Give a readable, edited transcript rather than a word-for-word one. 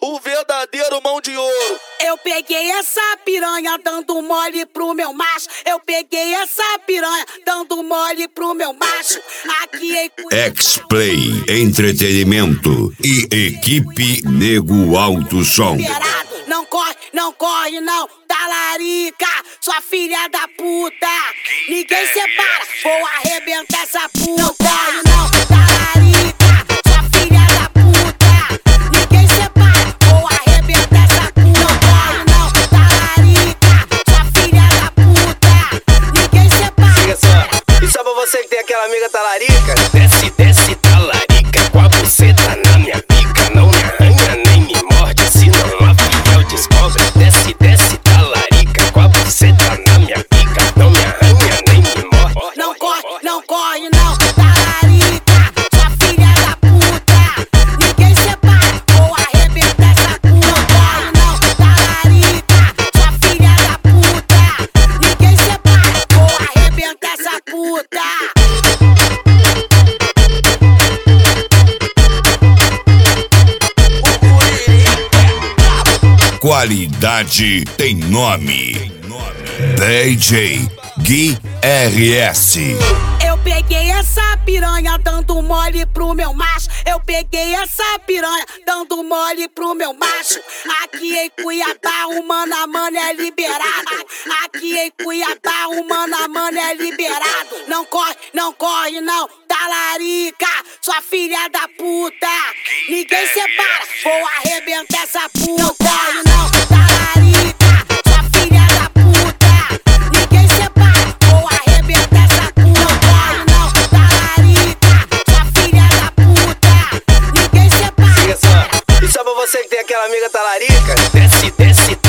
o verdadeiro mão de ouro. Eu peguei essa piranha dando mole pro meu macho. Eu peguei essa piranha dando mole pro meu macho. Aqui em X-Play Entretenimento e equipe Nego Alto Som. Não corre, não corre não, talarica, sua filha da puta. Ninguém separa, vou arrebentar essa puta. Não corre não, talarica, sua filha da puta. Ninguém separa, vou arrebentar essa puta. Não corre não, talarica, sua filha da puta. Ninguém separa. Chega só, e só pra você que tem aquela amiga talarica. Desce, desce, talarica, com a buceta na minha pica. Não me arranha nem me morde, senão a fiel descobre. Desce, desce, talarica, com a buceta na minha pica. Não me arranha nem me morde. Não corre, não corre não, talarica, sua filha da puta. Ninguém separa, vou arrebentar essa puta. Não corre não, talarica, sua filha da puta. Ninguém separa, vou arrebentar essa puta. Qualidade tem nome. DJ Gui RS. Eu peguei essa piranha dando mole pro meu macho. Eu peguei essa piranha dando mole pro meu macho. Aqui em Cuiabá o mano a mano é liberado. Aqui em Cuiabá o mano a mano é liberado. Não corre, não corre não, talarica, sua filha da puta. Ninguém separa, vou arrebentar essa puta. Não corre não, talarica, sua filha da puta. Ninguém separa, vou arrebentar essa puta. Não corre não, talarica, sua filha da puta. Ninguém separa. Chega só, e só pra você que tem aquela amiga talarica. Desce, desce,